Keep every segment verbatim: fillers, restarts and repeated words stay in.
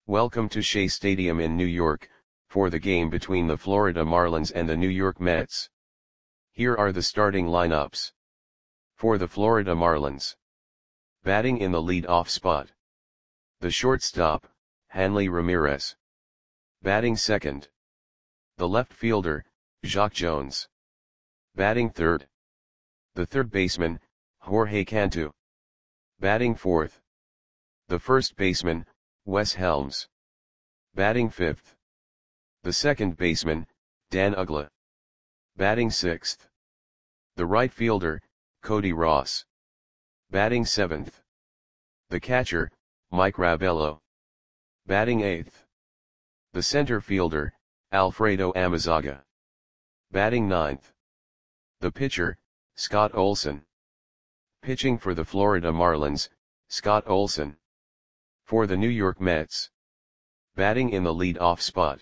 Welcome to Shea Stadium in New York, for the game between the Florida Marlins and the New York Mets. Here are the starting lineups. For the Florida Marlins. Batting in the lead-off spot. The shortstop, Hanley Ramirez. Batting second. The left fielder, Jacque Jones. Batting third. The third baseman, Jorge Cantu. Batting fourth. The first baseman, Wes Helms. Batting fifth. The second baseman, Dan Uggla. Batting sixth. The right fielder, Cody Ross. Batting seventh. The catcher, Mike Rabelo. Batting eighth. The center fielder, Alfredo Amezaga. Batting ninth. The pitcher, Scott Olson. Pitching for the Florida Marlins, Scott Olson. For the New York Mets. Batting in the lead-off spot.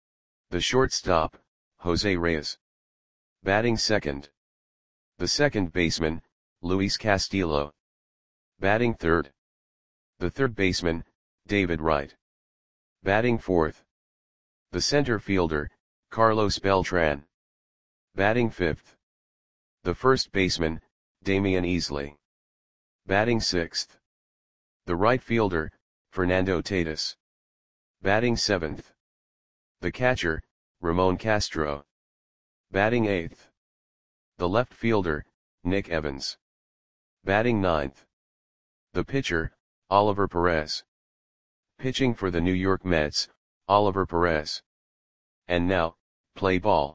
The shortstop, Jose Reyes. Batting second. The second baseman, Luis Castillo. Batting third. The third baseman, David Wright. Batting fourth. The center fielder, Carlos Beltran. Batting fifth. The first baseman, Damian Easley. Batting sixth. The right fielder, Fernando Tatis. Batting seventh. The catcher, Ramon Castro. Batting eighth. The left fielder, Nick Evans. Batting ninth. The pitcher, Oliver Perez. Pitching for the New York Mets, Oliver Perez. And now, play ball.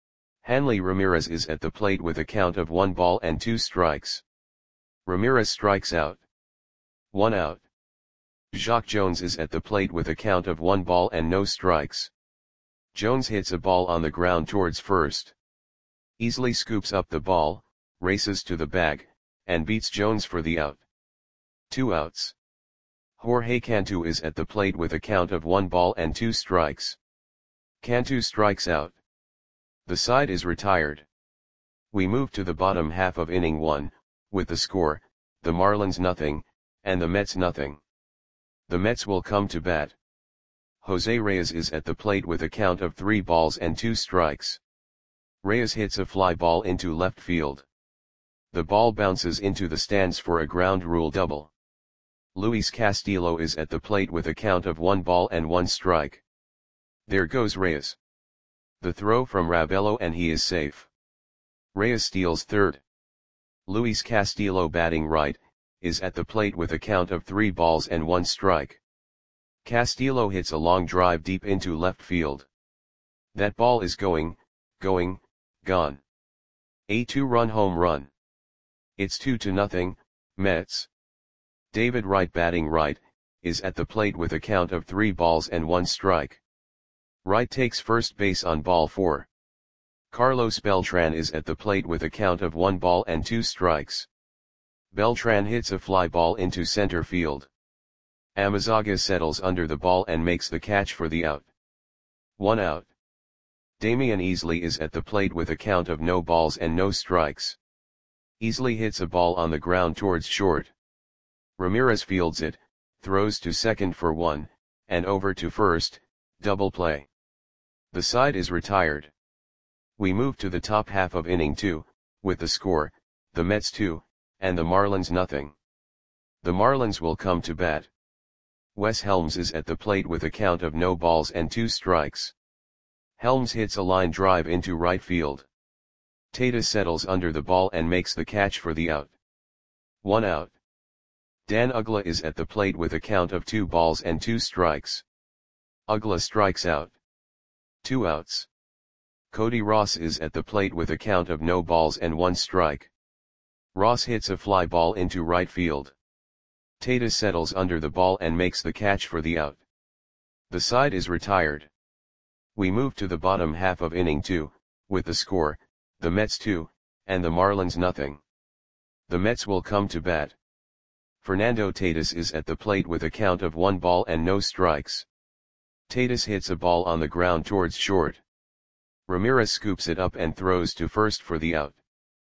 Hanley Ramirez is at the plate with a count of one ball and two strikes. Ramirez strikes out. One out. Jacque Jones is at the plate with a count of one ball and no strikes. Jones hits a ball on the ground towards first. Easley scoops up the ball, races to the bag, and beats Jones for the out. Two outs. Jorge Cantu is at the plate with a count of one ball and two strikes. Cantu strikes out. The side is retired. We move to the bottom half of inning one, with the score, the Marlins nothing, and the Mets nothing. The Mets will come to bat. Jose Reyes is at the plate with a count of three balls and two strikes. Reyes hits a fly ball into left field. The ball bounces into the stands for a ground rule double. Luis Castillo is at the plate with a count of one ball and one strike. There goes Reyes. The throw from Rabelo and he is safe. Reyes steals third. Luis Castillo, batting right, is at the plate with a count of three balls and one strike. Castillo hits a long drive deep into left field. That ball is going, going, gone. A two-run home run. It's two to nothing, Mets. David Wright, batting right, is at the plate with a count of three balls and one strike. Wright takes first base on ball four. Carlos Beltran is at the plate with a count of one ball and two strikes. Beltran hits a fly ball into center field. Amezaga settles under the ball and makes the catch for the out. One out. Damian Easley is at the plate with a count of no balls and no strikes. Easley hits a ball on the ground towards short. Ramirez fields it, throws to second for one, and over to first, double play. The side is retired. We move to the top half of inning two, with the score, the Mets two, and the Marlins nothing. The Marlins will come to bat. Wes Helms is at the plate with a count of no balls and two strikes. Helms hits a line drive into right field. Tatis settles under the ball and makes the catch for the out. One out. Dan Uggla is at the plate with a count of two balls and two strikes. Uggla strikes out. Two outs. Cody Ross is at the plate with a count of no balls and one strike. Ross hits a fly ball into right field. Tatis settles under the ball and makes the catch for the out. The side is retired. We move to the bottom half of inning two, with the score, the Mets two, and the Marlins nothing. The Mets will come to bat. Fernando Tatis is at the plate with a count of one ball and no strikes. Tatis hits a ball on the ground towards short. Ramirez scoops it up and throws to first for the out.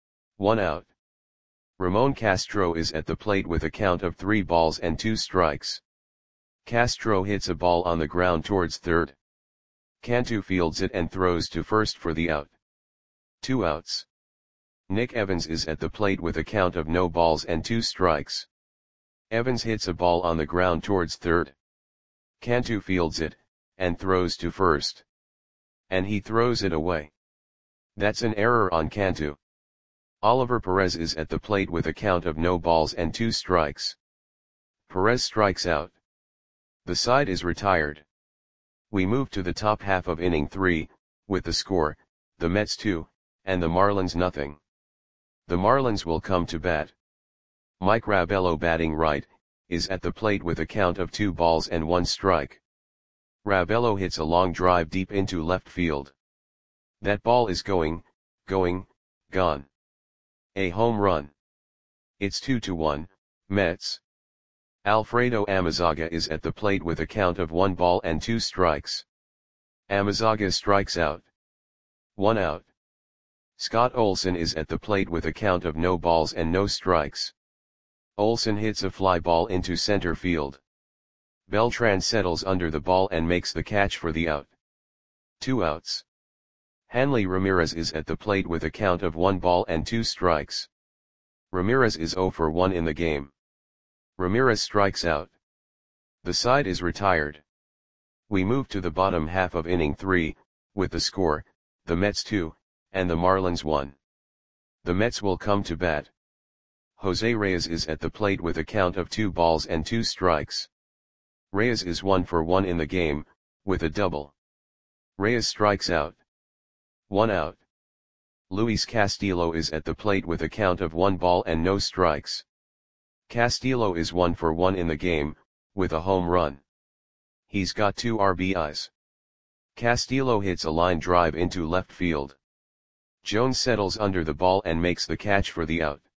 One out. Ramon Castro is at the plate with a count of three balls and two strikes. Castro hits a ball on the ground towards third. Cantu fields it and throws to first for the out. Two outs. Nick Evans is at the plate with a count of no balls and two strikes. Evans hits a ball on the ground towards third. Cantu fields it, and throws to first. And he throws it away. That's an error on Cantu. Oliver Perez is at the plate with a count of no balls and two strikes. Perez strikes out. The side is retired. We move to the top half of inning three, with the score, the Mets two, and the Marlins nothing. The Marlins will come to bat. Mike Rabello, batting right, is at the plate with a count of two balls and one strike. Rabello hits a long drive deep into left field. That ball is going, going, gone. A home run. It's two to one, Mets. Alfredo Amezaga is at the plate with a count of one ball and two strikes. Amezaga strikes out. One out. Scott Olson is at the plate with a count of no balls and no strikes. Olson hits a fly ball into center field. Beltran settles under the ball and makes the catch for the out. Two outs. Hanley Ramirez is at the plate with a count of one ball and two strikes. Ramirez is zero for one in the game. Ramirez strikes out. The side is retired. We move to the bottom half of inning three, with the score, the Mets two, and the Marlins one. The Mets will come to bat. Jose Reyes is at the plate with a count of two balls and two strikes. Reyes is one for one in the game, with a double. Reyes strikes out. One out. Luis Castillo is at the plate with a count of one ball and no strikes. Castillo is one for one in the game, with a home run. He's got two R B Is. Castillo hits a line drive into left field. Jones settles under the ball and makes the catch for the out.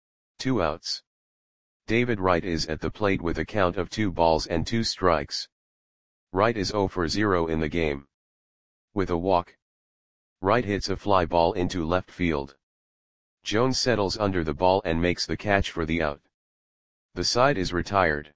Two outs. David Wright is at the plate with a count of two balls and two strikes. Wright is zero for zero in the game. With a walk. Wright hits a fly ball into left field. Jones settles under the ball and makes the catch for the out. The side is retired.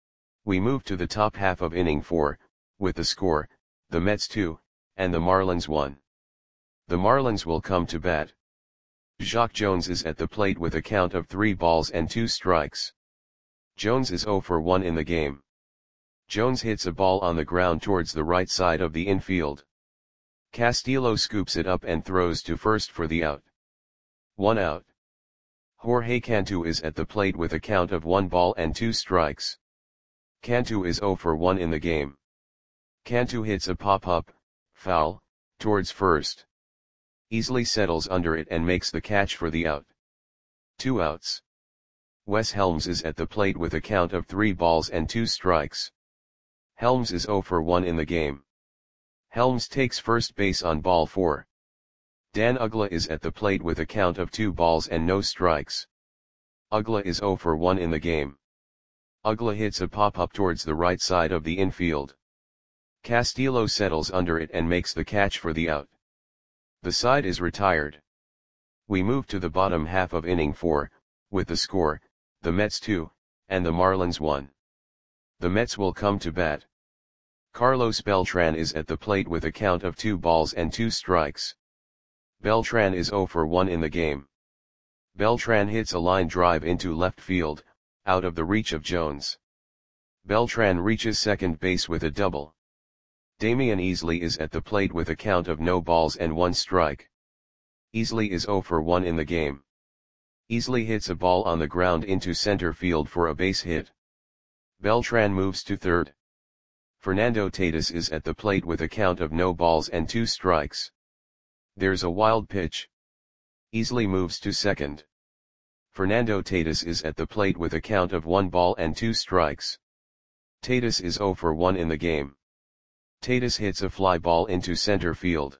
We move to the top half of inning four, with the score, the Mets two, and the Marlins one. The Marlins will come to bat. Jacque Jones is at the plate with a count of three balls and two strikes. Jones is zero for one in the game. Jones hits a ball on the ground towards the right side of the infield. Castillo scoops it up and throws to first for the out. One out. Jorge Cantu is at the plate with a count of one ball and two strikes. Cantu is zero for one in the game. Cantu hits a pop-up, foul, towards first. Easily settles under it and makes the catch for the out. Two outs. Wes Helms is at the plate with a count of three balls and two strikes. Helms is zero for one in the game. Helms takes first base on ball four. Dan Uggla is at the plate with a count of two balls and no strikes. Uggla is zero for one in the game. Uggla hits a pop-up towards the right side of the infield. Castillo settles under it and makes the catch for the out. The side is retired. We move to the bottom half of inning four, with the score, the Mets two, and the Marlins one. The Mets will come to bat. Carlos Beltran is at the plate with a count of two balls and two strikes. Beltran is zero for one in the game. Beltran hits a line drive into left field, out of the reach of Jones. Beltran reaches second base with a double. Damian Easley is at the plate with a count of no balls and one strike. Easley is zero for one in the game. Easley hits a ball on the ground into center field for a base hit. Beltran moves to third. Fernando Tatis is at the plate with a count of no balls and two strikes. There's a wild pitch. Easley moves to second. Fernando Tatis is at the plate with a count of one ball and two strikes. Tatis is zero for one in the game. Tatis hits a fly ball into center field.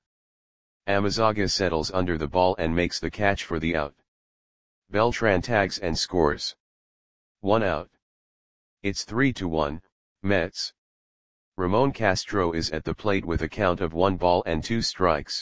Amezaga settles under the ball and makes the catch for the out. Beltran tags and scores. One out. It's three to one, Mets. Ramon Castro is at the plate with a count of one ball and two strikes.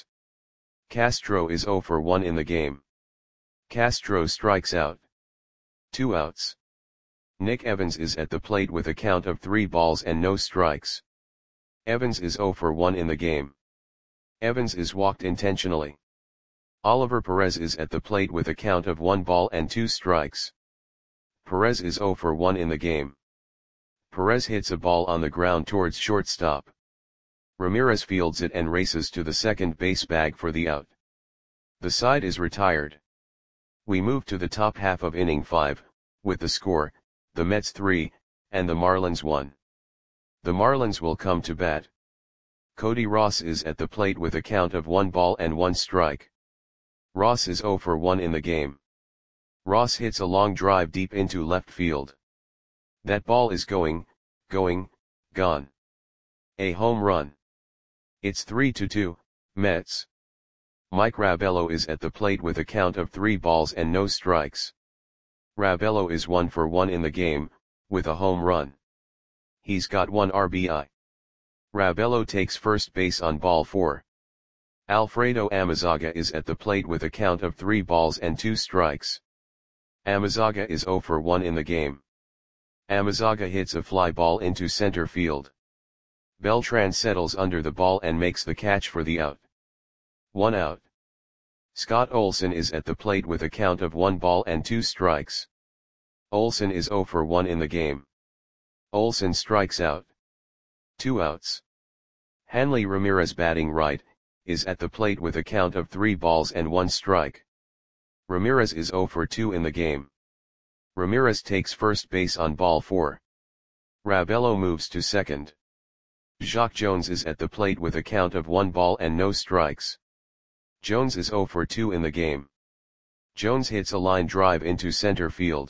Castro is zero for one in the game. Castro strikes out. Two outs. Nick Evans is at the plate with a count of three balls and no strikes. Evans is zero for one in the game. Evans is walked intentionally. Oliver Perez is at the plate with a count of one ball and two strikes. Perez is zero for one in the game. Perez hits a ball on the ground towards shortstop. Ramirez fields it and races to the second base bag for the out. The side is retired. We move to the top half of inning five, with the score, the Mets three, and the Marlins one. The Marlins will come to bat. Cody Ross is at the plate with a count of one ball and one strike. Ross is zero for one in the game. Ross hits a long drive deep into left field. That ball is going, going, gone. A home run. It's three to two, Mets. Mike Rabello is at the plate with a count of three balls and no strikes. Rabello is one for one in the game, with a home run. He's got one R B I. Rabello takes first base on ball four. Alfredo Amezaga is at the plate with a count of three balls and two strikes. Amezaga is zero for one in the game. Amezaga hits a fly ball into center field. Beltran settles under the ball and makes the catch for the out. One out. Scott Olson is at the plate with a count of one ball and two strikes. Olson is zero for one in the game. Olson strikes out. Two outs. Hanley Ramirez, batting right, is at the plate with a count of three balls and one strike. Ramirez is zero for two in the game. Ramirez takes first base on ball four. Rabello moves to second. Jacque Jones is at the plate with a count of one ball and no strikes. Jones is zero for two in the game. Jones hits a line drive into center field.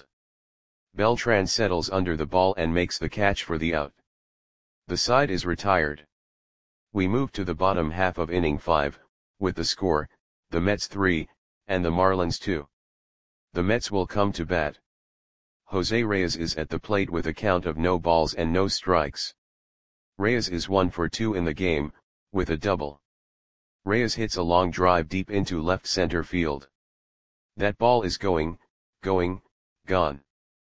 Beltran settles under the ball and makes the catch for the out. The side is retired. We move to the bottom half of inning five, with the score, the Mets three, and the Marlins two. The Mets will come to bat. Jose Reyes is at the plate with a count of no balls and no strikes. Reyes is one for two in the game, with a double. Reyes hits a long drive deep into left center field. That ball is going, going, gone.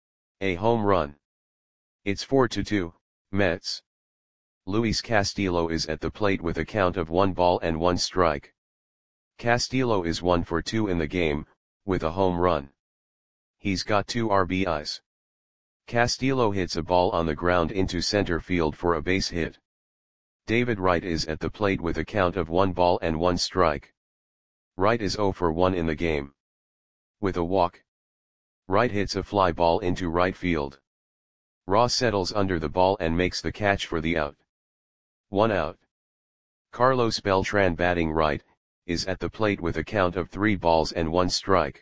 A home run. It's four to two, Mets. Luis Castillo is at the plate with a count of one ball and one strike. Castillo is one for two in the game, with a home run. He's got two R B Is. Castillo hits a ball on the ground into center field for a base hit. David Wright is at the plate with a count of one ball and one strike. Wright is zero for one in the game. With a walk. Wright hits a fly ball into right field. Ross settles under the ball and makes the catch for the out. One out. Carlos Beltran, batting right, is at the plate with a count of three balls and one strike.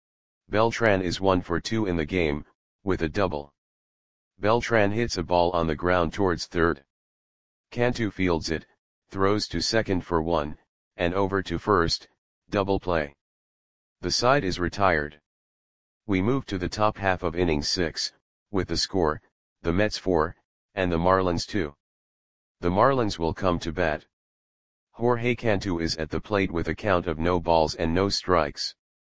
Beltran is one for two in the game, with a double. Beltran hits a ball on the ground towards third. Cantu fields it, throws to second for one, and over to first, double play. The side is retired. We move to the top half of inning six, with the score, the Mets four, and the Marlins two. The Marlins will come to bat. Jorge Cantu is at the plate with a count of no balls and no strikes.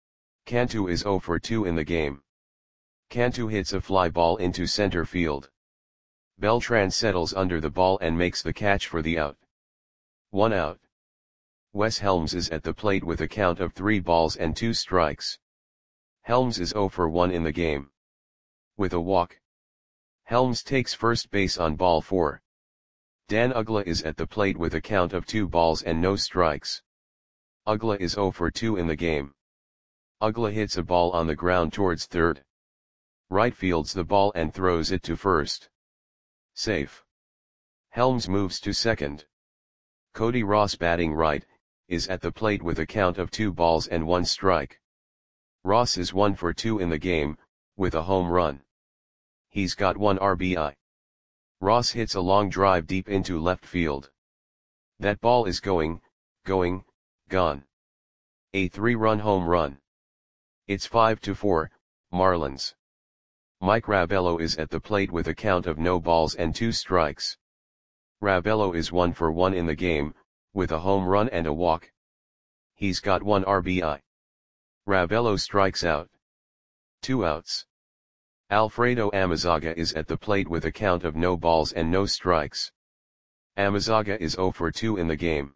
Cantu is zero for two in the game. Cantu hits a fly ball into center field. Beltran settles under the ball and makes the catch for the out. One out. Wes Helms is at the plate with a count of three balls and two strikes. Helms is zero for one in the game. With a walk. Helms takes first base on ball four. Dan Uggla is at the plate with a count of two balls and no strikes. Uggla is zero for two in the game. Uggla hits a ball on the ground towards third. Right fields the ball and throws it to first. Safe. Helms moves to second. Cody Ross, batting right, is at the plate with a count of two balls and one strike. Ross is one for two in the game, with a home run. He's got one R B I. Ross hits a long drive deep into left field. That ball is going, going, gone. A three-run home run. It's five to four, Marlins. Mike Rabello is at the plate with a count of no balls and two strikes. Rabello is one for one in the game, with a home run and a walk. He's got one R B I. Rabello strikes out. Two outs. Alfredo Amezaga is at the plate with a count of no balls and no strikes. Amezaga is zero for two in the game.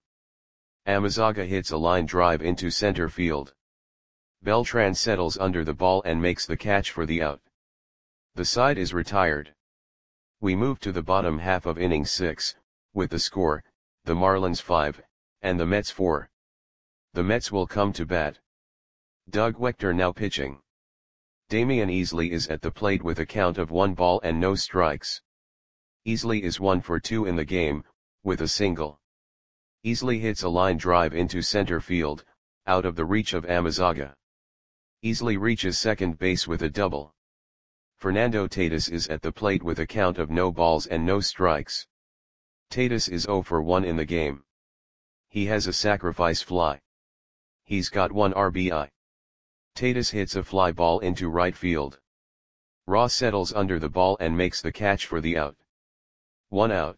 Amezaga hits a line drive into center field. Beltran settles under the ball and makes the catch for the out. The side is retired. We move to the bottom half of inning six, with the score, the Marlins five, and the Mets four. The Mets will come to bat. Doug Wechter now pitching. Damian Easley is at the plate with a count of one ball and no strikes. Easley is one for two in the game, with a single. Easley hits a line drive into center field, out of the reach of Amezaga. Easley reaches second base with a double. Fernando Tatis is at the plate with a count of no balls and no strikes. Tatis is zero for one in the game. He has a sacrifice fly. He's got one R B I. Tatis hits a fly ball into right field. Ross settles under the ball and makes the catch for the out. One out.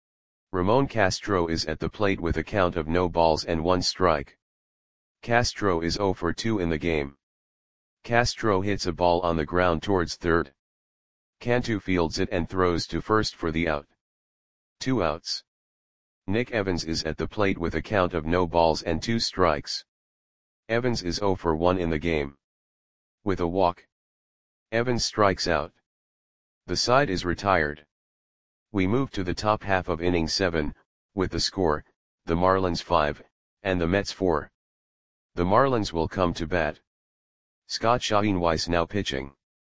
Ramon Castro is at the plate with a count of no balls and one strike. Castro is zero for two in the game. Castro hits a ball on the ground towards third. Cantu fields it and throws to first for the out. Two outs. Nick Evans is at the plate with a count of no balls and two strikes. Evans is zero for one in the game. With a walk. Evans strikes out. The side is retired. We move to the top half of inning seven, with the score, the Marlins five, and the Mets four. The Marlins will come to bat. Scott Schoenweis now pitching.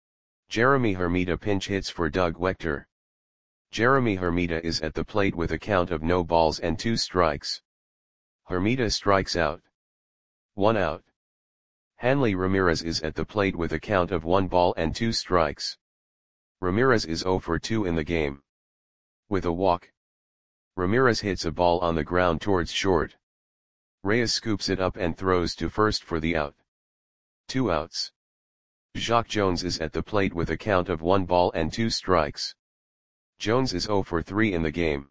Jeremy Hermida pinch hits for Doug Wechter. Jeremy Hermida is at the plate with a count of no balls and two strikes. Hermida strikes out. One out. Hanley Ramirez is at the plate with a count of one ball and two strikes. Ramirez is zero for two in the game. With a walk. Ramirez hits a ball on the ground towards short. Reyes scoops it up and throws to first for the out. Two outs. Jacque Jones is at the plate with a count of one ball and two strikes. Jones is zero for three in the game.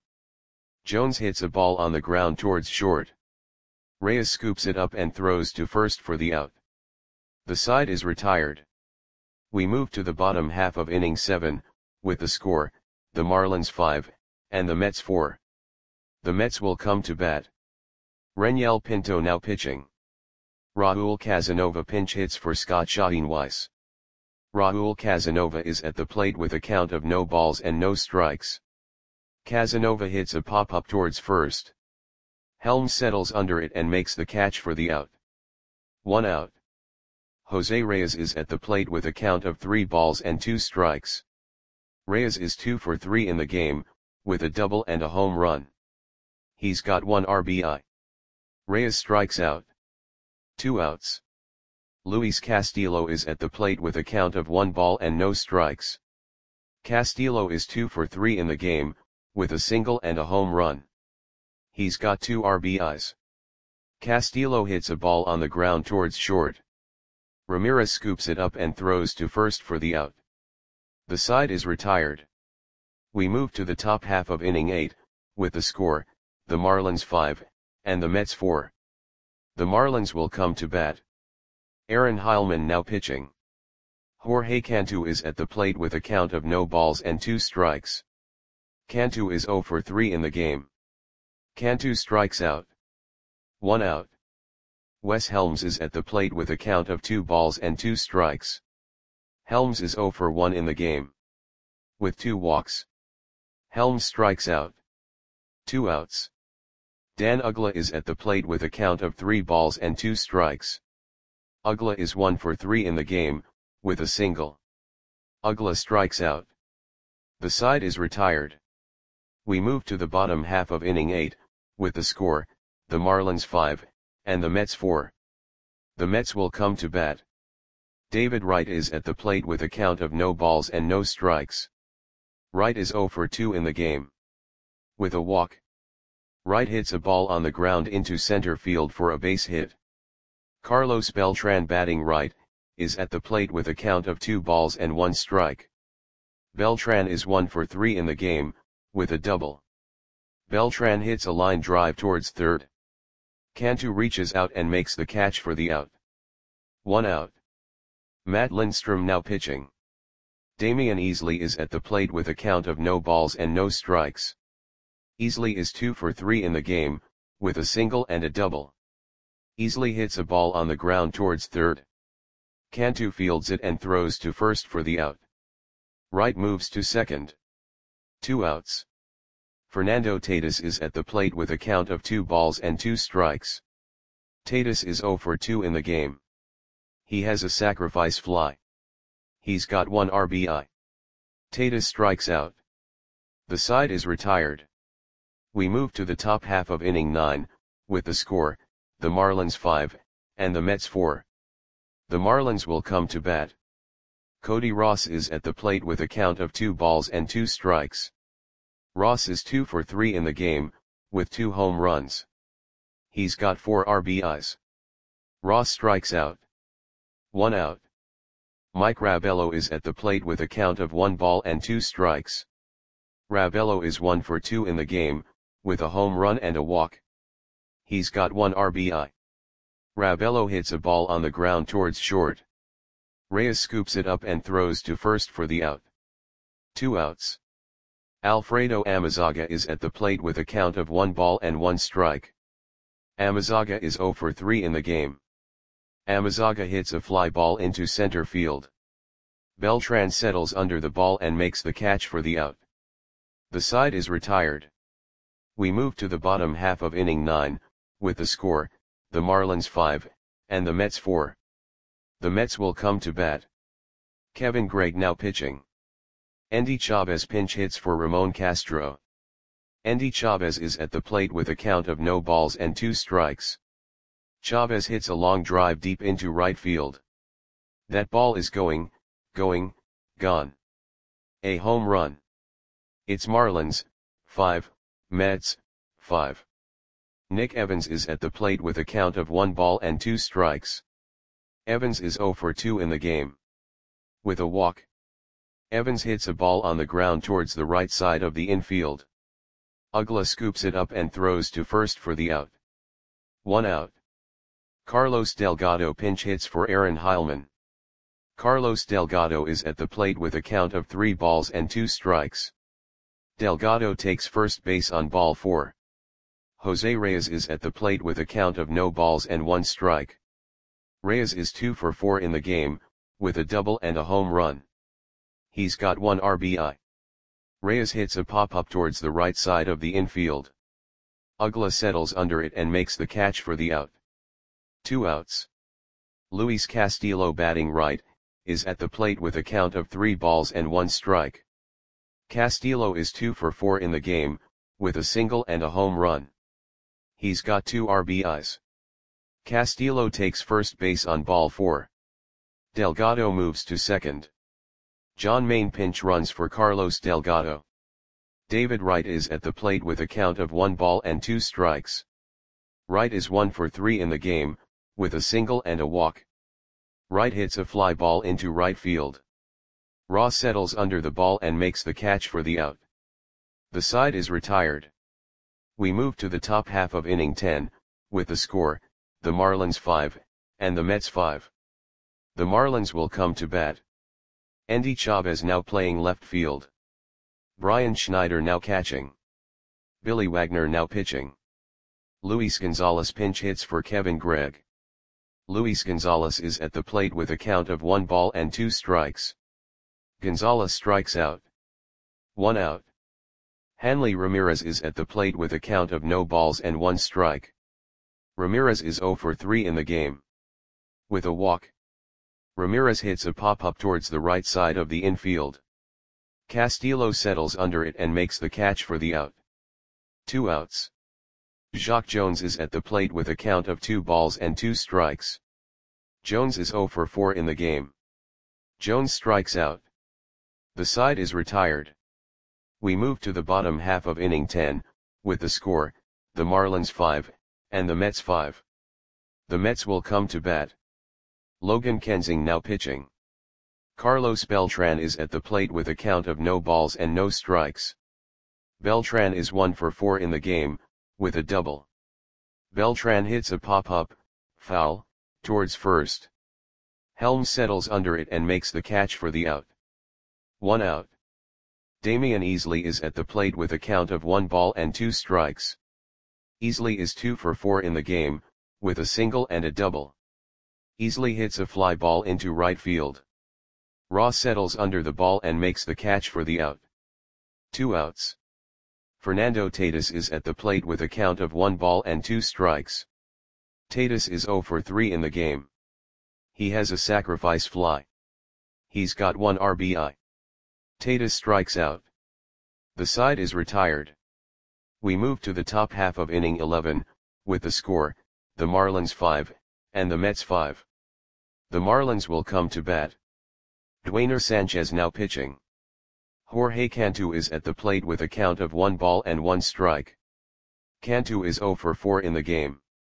Jones hits a ball on the ground towards short. Reyes scoops it up and throws to first for the out. The side is retired. We move to the bottom half of inning seven, with the score, the Marlins five, and the Mets four. The Mets will come to bat. Renyel Pinto now pitching. Raul Casanova pinch hits for Scott Schoenweis. Raul Casanova is at the plate with a count of no balls and no strikes. Casanova hits a pop-up towards first. Helms settles under it and makes the catch for the out. One out. Jose Reyes is at the plate with a count of three balls and two strikes. Reyes is two for three in the game, with a double and a home run. He's got one R B I. Reyes strikes out. Two outs. Luis Castillo is at the plate with a count of one ball and no strikes. Castillo is two for three in the game, with a single and a home run. He's got two R B Is. Castillo hits a ball on the ground towards short. Ramirez scoops it up and throws to first for the out. The side is retired. We move to the top half of inning eight, with the score, the Marlins five, and the Mets four. The Marlins will come to bat. Aaron Heilman now pitching. Jorge Cantu is at the plate with a count of no balls and two strikes. Cantu is zero for three in the game. Cantu strikes out. One out. Wes Helms is at the plate with a count of two balls and two strikes. Helms is zero for one in the game. With two walks. Helms strikes out. Two outs. Dan Uggla is at the plate with a count of three balls and two strikes. Uggla is one for three in the game, with a single. Uggla strikes out. The side is retired. We move to the bottom half of inning eight, with the score, the Marlins five, and the Mets four. The Mets will come to bat. David Wright is at the plate with a count of no balls and no strikes. Wright is zero for two in the game. With a walk. Wright hits a ball on the ground into center field for a base hit. Carlos Beltran batting right, is at the plate with a count of two balls and one strike. Beltran is one for three in the game, with a double. Beltran hits a line drive towards third. Cantu reaches out and makes the catch for the out. One out. Matt Lindstrom now pitching. Damian Easley is at the plate with a count of no balls and no strikes. Easley is two for three in the game, with a single and a double. Easley hits a ball on the ground towards third. Cantu fields it and throws to first for the out. Wright moves to second. Two outs. Fernando Tatis is at the plate with a count of two balls and two strikes. Tatis is zero for two in the game. He has a sacrifice fly. He's got one R B I. Tatis strikes out. The side is retired. We move to the top half of inning nine, with the score, the Marlins five, and the Mets four. The Marlins will come to bat. Cody Ross is at the plate with a count of two balls and two strikes. Ross is two for three in the game, with two home runs. He's got four R B Is. Ross strikes out. One out. Mike Rabello is at the plate with a count of one ball and two strikes. Rabello is one for two in the game, with a home run and a walk. He's got one R B I. Rabello hits a ball on the ground towards short. Reyes scoops it up and throws to first for the out. Two outs. Alfredo Amezaga is at the plate with a count of one ball and one strike. Amezaga is zero for three in the game. Amezaga hits a fly ball into center field. Beltran settles under the ball and makes the catch for the out. The side is retired. We move to the bottom half of inning nine, with the score, the Marlins five, and the Mets four. The Mets will come to bat. Kevin Gregg now pitching. Endy Chavez pinch hits for Ramon Castro. Endy Chavez is at the plate with a count of no balls and two strikes. Chavez hits a long drive deep into right field. That ball is going, going, gone. A home run. It's Marlins, five, Mets, five. Nick Evans is at the plate with a count of one ball and two strikes. Evans is zero for two in the game. With a walk. Evans hits a ball on the ground towards the right side of the infield. Uggla scoops it up and throws to first for the out. One out. Carlos Delgado pinch hits for Aaron Heilman. Carlos Delgado is at the plate with a count of three balls and two strikes. Delgado takes first base on ball four. Jose Reyes is at the plate with a count of no balls and one strike. Reyes is two for four in the game, with a double and a home run. He's got one R B I. Reyes hits a pop-up towards the right side of the infield. Uggla settles under it and makes the catch for the out. Two outs. Luis Castillo batting right, is at the plate with a count of three balls and one strike. Castillo is two for four in the game, with a single and a home run. He's got two R B Is. Castillo takes first base on ball four. Delgado moves to second. John Main pinch runs for Carlos Delgado. David Wright is at the plate with a count of one ball and two strikes. Wright is one for three in the game, with a single and a walk. Wright hits a fly ball into right field. Ross settles under the ball and makes the catch for the out. The side is retired. We move to the top half of inning ten, with the score, the Marlins five, and the Mets five. The Marlins will come to bat. Endy Chavez now playing left field. Brian Schneider now catching. Billy Wagner now pitching. Luis Gonzalez pinch hits for Kevin Gregg. Luis Gonzalez is at the plate with a count of one ball and two strikes. Gonzalez strikes out. One out. Hanley Ramirez is at the plate with a count of no balls and one strike. Ramirez is zero for three in the game. With a walk. Ramirez hits a pop-up towards the right side of the infield. Castillo settles under it and makes the catch for the out. Two outs. Jacque Jones is at the plate with a count of two balls and two strikes. Jones is zero for four in the game. Jones strikes out. The side is retired. We move to the bottom half of inning ten, with the score, the Marlins five, and the Mets five. The Mets will come to bat. Logan Kensing now pitching. Carlos Beltran is at the plate with a count of no balls and no strikes. Beltran is one for four in the game, with a double. Beltran hits a pop-up, foul, towards first. Helms settles under it and makes the catch for the out. One out. Damian Easley is at the plate with a count of one ball and two strikes. Easley is two for four in the game, with a single and a double. Easley hits a fly ball into right field. Ross settles under the ball and makes the catch for the out. Two outs. Fernando Tatis is at the plate with a count of one ball and two strikes. Tatis is zero for three in the game. He has a sacrifice fly. He's got one R B I. Tatis strikes out. The side is retired. We move to the top half of inning eleven, with the score, the Marlins five, and the Mets five. The Marlins will come to bat. Dwayner Sanchez now pitching. Jorge Cantu is at the plate with a count of one ball and one strike. Cantu is zero for four in the game.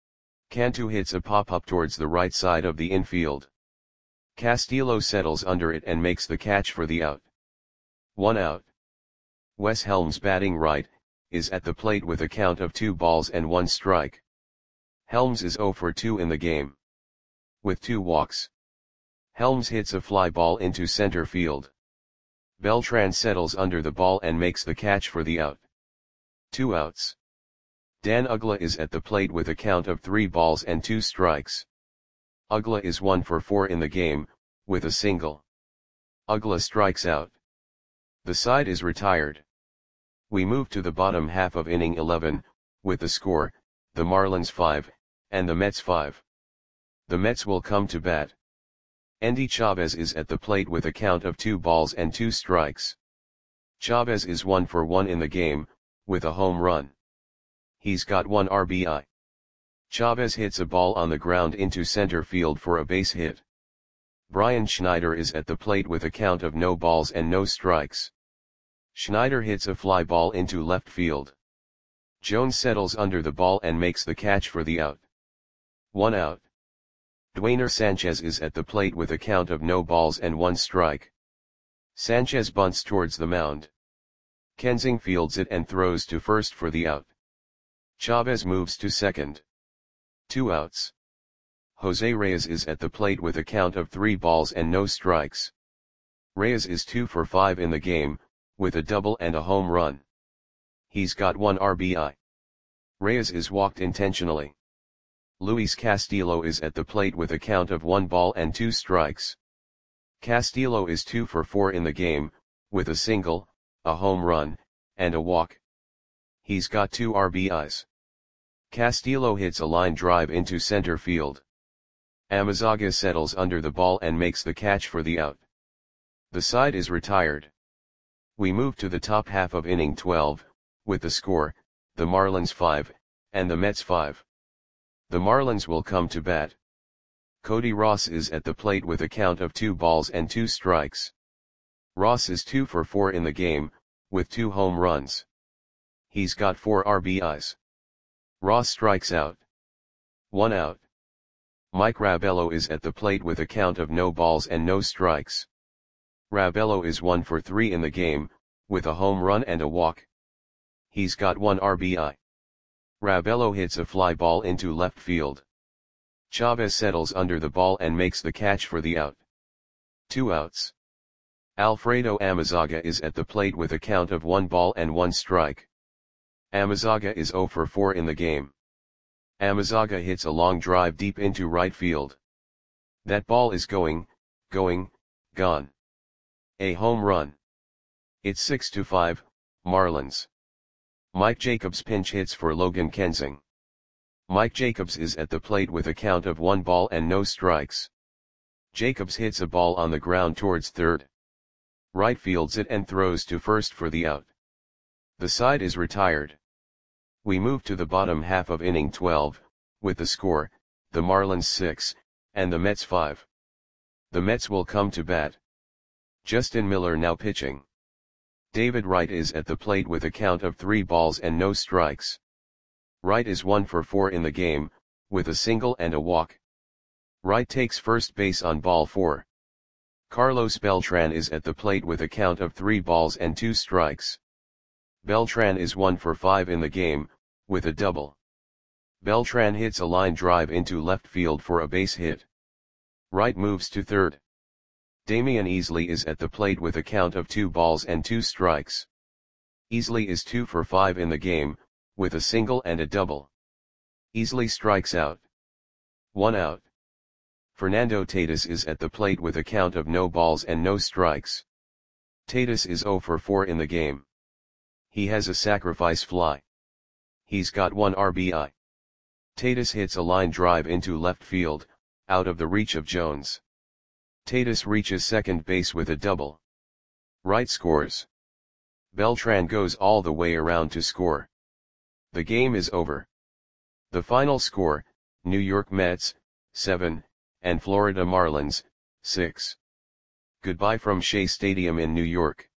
Cantu hits a pop-up towards the right side of the infield. Castillo settles under it and makes the catch for the out. One out. Wes Helms batting right, is at the plate with a count of two balls and one strike. Helms is zero for two in the game. With two walks. Helms hits a fly ball into center field. Beltran settles under the ball and makes the catch for the out. Two outs. Dan Uggla is at the plate with a count of three balls and two strikes. Uggla is one for four in the game, with a single. Uggla strikes out. The side is retired. We move to the bottom half of inning eleven, with the score, the Marlins five, and the Mets five. The Mets will come to bat. Endy Chavez is at the plate with a count of two balls and two strikes. Chavez is one for one in the game, with a home run. He's got one R B I. Chavez hits a ball on the ground into center field for a base hit. Brian Schneider is at the plate with a count of no balls and no strikes. Schneider hits a fly ball into left field. Jones settles under the ball and makes the catch for the out. One out. Dwayner Sanchez is at the plate with a count of no balls and one strike. Sanchez bunts towards the mound. Kensing fields it and throws to first for the out. Chavez moves to second. Two outs. Jose Reyes is at the plate with a count of three balls and no strikes. Reyes is two for five in the game, with a double and a home run. He's got one R B I. Reyes is walked intentionally. Luis Castillo is at the plate with a count of one ball and two strikes. Castillo is two for four in the game, with a single, a home run, and a walk. He's got two R B Is. Castillo hits a line drive into center field. Amezaga settles under the ball and makes the catch for the out. The side is retired. We move to the top half of inning twelve, with the score, the Marlins five, and the Mets five. The Marlins will come to bat. Cody Ross is at the plate with a count of two balls and two strikes. Ross is two for four in the game, with two home runs. He's got four R B Is. Ross strikes out. One out. Mike Rabello is at the plate with a count of no balls and no strikes. Rabello is one for three in the game, with a home run and a walk. He's got one R B I. Rabello hits a fly ball into left field. Chavez settles under the ball and makes the catch for the out. Two outs. Alfredo Amezaga is at the plate with a count of one ball and one strike. Amezaga is zero for four in the game. Amezaga hits a long drive deep into right field. That ball is going, going, gone. A home run. It's six to five, Marlins. Mike Jacobs pinch hits for Logan Kensing. Mike Jacobs is at the plate with a count of one ball and no strikes. Jacobs hits a ball on the ground towards third. Right fields it and throws to first for the out. The side is retired. We move to the bottom half of inning twelve, with the score, the Marlins six, and the Mets five. The Mets will come to bat. Justin Miller now pitching. David Wright is at the plate with a count of three balls and no strikes. Wright is one for four in the game, with a single and a walk. Wright takes first base on ball four. Carlos Beltran is at the plate with a count of three balls and two strikes. Beltran is one for five in the game, with a double. Beltran hits a line drive into left field for a base hit. Wright moves to third. Damian Easley is at the plate with a count of two balls and two strikes. Easley is two for five in the game, with a single and a double. Easley strikes out. One out. Fernando Tatis is at the plate with a count of no balls and no strikes. Tatis is zero for four in the game. He has a sacrifice fly. He's got one R B I. Tatis hits a line drive into left field, out of the reach of Jones. Tatis reaches second base with a double. Wright scores. Beltran goes all the way around to score. The game is over. The final score, New York Mets, seven, and Florida Marlins, six. Goodbye from Shea Stadium in New York.